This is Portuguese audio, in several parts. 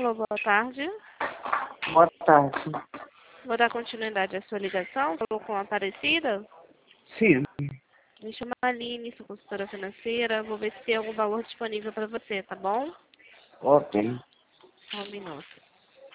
Alô, boa tarde. Boa tarde. Vou dar continuidade à sua ligação. Falou com a Aparecida? Sim. Me chamo Aline, sou consultora financeira. Vou ver se tem algum valor disponível para você, tá bom? Ok. Só um minuto.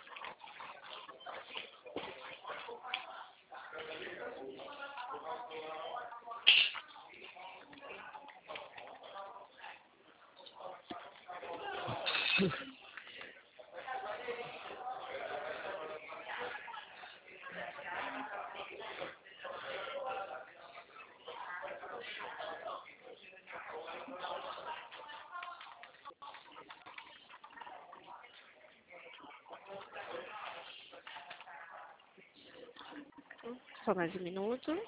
Só mais um minuto.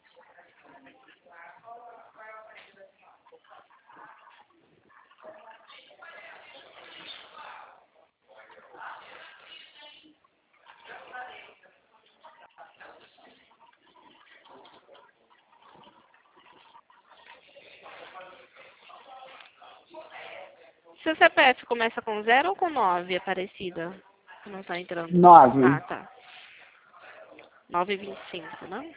Seu CPF começa com 0 ou com 9, Aparecida? Que não tá entrando. 9. Ah, tá. 9,25, né?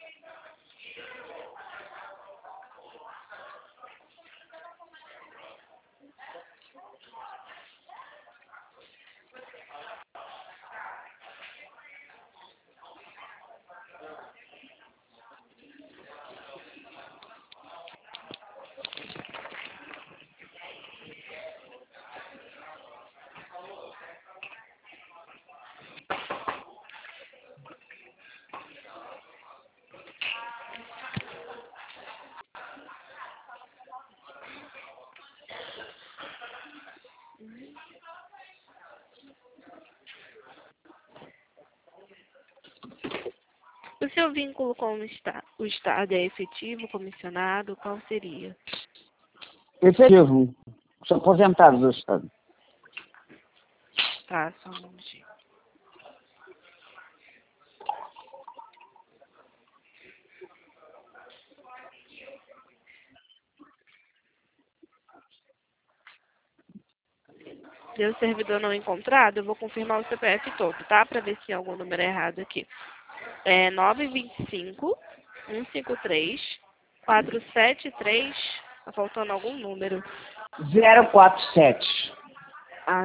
O seu vínculo com o Estado é efetivo, comissionado, qual seria? Efetivo. Sou aposentado do Estado. Tá, só um minutinho. Deu servidor não encontrado, eu vou confirmar o CPF todo, tá? Pra ver se tem algum número errado aqui. É 925 153 473. Tá faltando algum número. 047. Ah,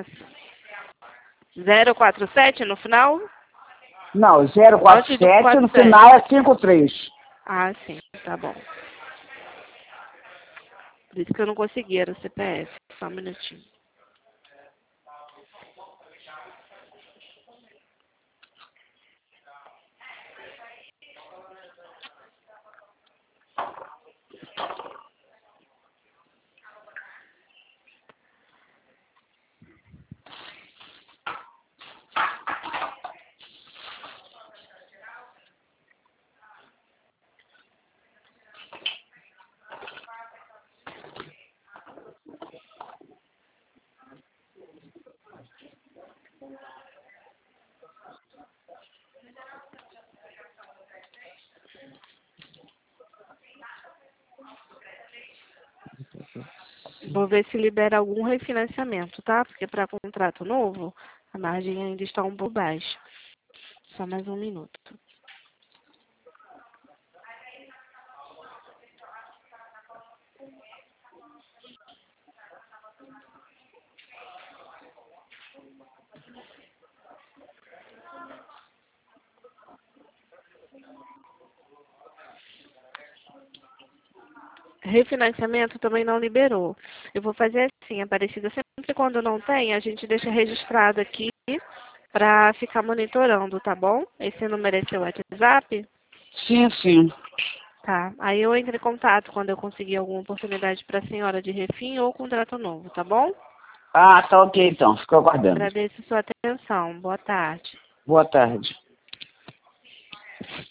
047 no final? Não, Antes do 047 no 47. final é 53. Ah, sim, tá bom. Por isso que eu não consegui, era o CPF. Só um minutinho. Vou ver se libera algum refinanciamento, tá? Porque para contrato novo, a margem ainda está um pouco baixa. Só mais um minuto. Refinanciamento também não liberou. Eu vou fazer assim, Aparecida, sempre quando não tem, a gente deixa registrado aqui para ficar monitorando, tá bom? Esse número é seu WhatsApp? Sim, sim. Tá. Aí eu entro em contato quando eu conseguir alguma oportunidade para a senhora de refim ou contrato novo, tá bom? Ah, tá ok então. Fico aguardando. Agradeço sua atenção. Boa tarde. Boa tarde.